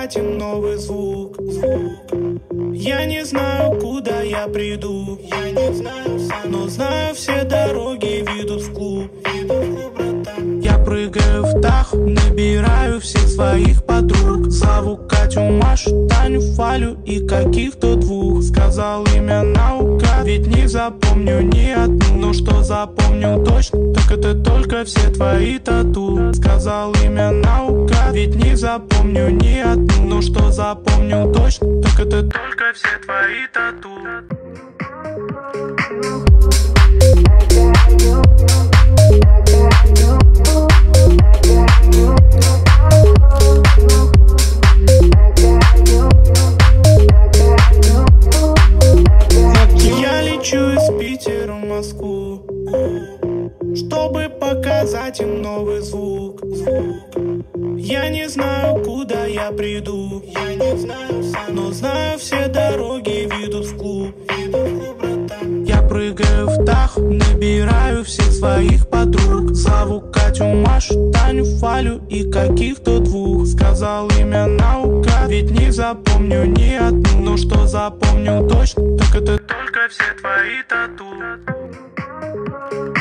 этим новый звук. Я не знаю, куда я приду, но знаю, все дороги ведут в клуб. Я прыгаю в Таху, набираю всех своих подруг. Зову Катю, Машу, Таню, Фалю и каких-то двух. Сказал имя наука, ведь не запомню ни одну. Но что запомню точно, так это только все твои тату. Сказал имя наука, ведь не запомню ни одну. Но что запомню точно, так это только все твои тату. Я лечу из Питера в Москву, чтобы показать им новый звук. Я не знаю, куда я приду, но знаю, все дороги ведут в клуб. Я прыгаю в Таху, набираю всех своих подруг. Зову Катю, Машу, Таню, Фалю и каких-то двух. Сказал имя наука, ведь не запомню ни одну. Но что запомню точно, так это только все твои тату.